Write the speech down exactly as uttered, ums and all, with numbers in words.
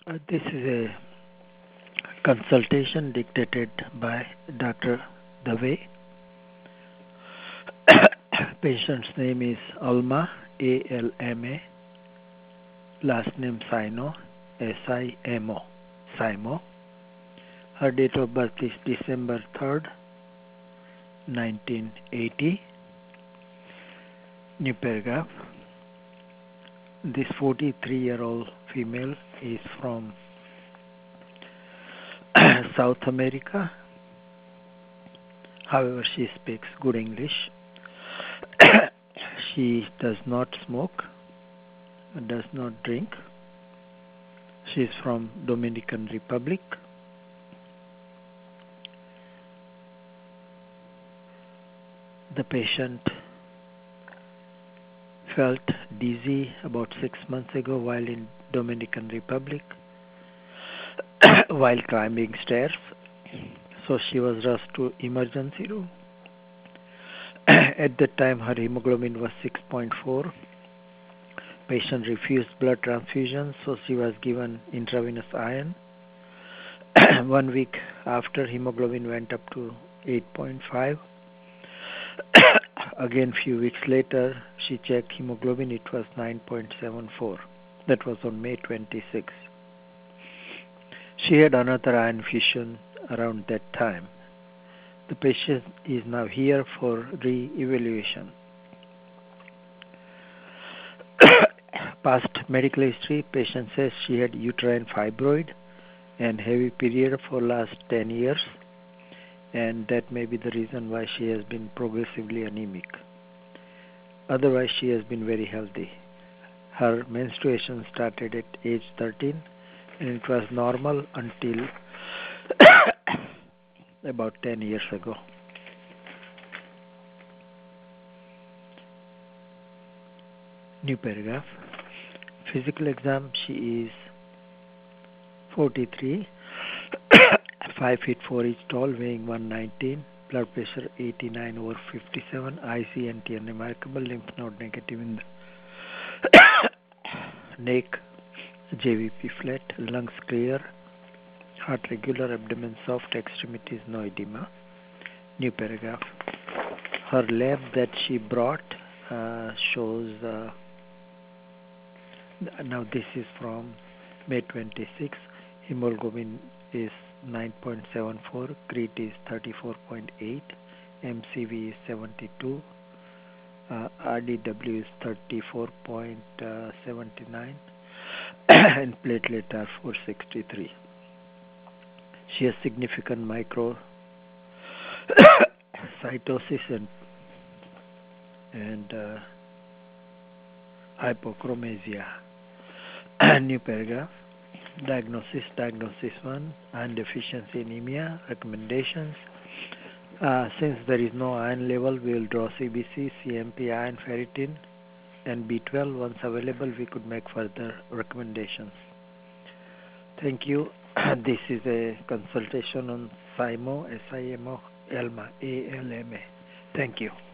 Uh, this is a consultation dictated by Doctor Dave. Patient's name is Alma, A L M A, last name Sino, S I M O, Simo. Her date of birth is December third, nineteen eighty. New paragraph. This forty-three-year-old female is from South America. However, she speaks good English. She does not smoke, does not drink. She is from Dominican Republic. The patient felt dizzy about six months ago while in Dominican Republic while climbing stairs. So she was rushed to emergency room. At that time, her hemoglobin was six point four. Patient refused blood transfusion, so she was given intravenous iron. One week after, hemoglobin went up to eight point five. Again, few weeks later, she checked hemoglobin. It was nine point seven four. That was on May twenty-sixth. She had another iron fusion around that time. The patient is now here for re-evaluation. Past medical history, patient says she had uterine fibroid and heavy period for last ten years, and that may be the reason why she has been progressively anemic. Otherwise, she has been very healthy. Her menstruation started at age thirteen, and it was normal until about ten years ago. New paragraph. Physical exam, she is forty-three, five feet four inch tall, weighing one nineteen, blood pressure eighty-nine over fifty-seven, I C N T unremarkable, lymph node negative in the neck, J V P flat, lungs clear, heart regular, abdomen soft, extremities no edema. New paragraph. Her lab that she brought uh, shows, uh, now this is from May twenty-sixth, hemoglobin is nine point seven four, crete is thirty-four point eight, M C V is seventy-two, uh, R D W is thirty-four point seven nine, and platelet are four sixty-three. She has significant microcytosis and, and uh, hypochromasia. New paragraph. Diagnosis, diagnosis one, iron deficiency anemia, recommendations. Uh, since there is no iron level, we will draw C B C, C M P, iron, ferritin, and B twelve. Once available, we could make further recommendations. Thank you. This is a consultation on Simo, S I M O, Elma, A L M A. Thank you.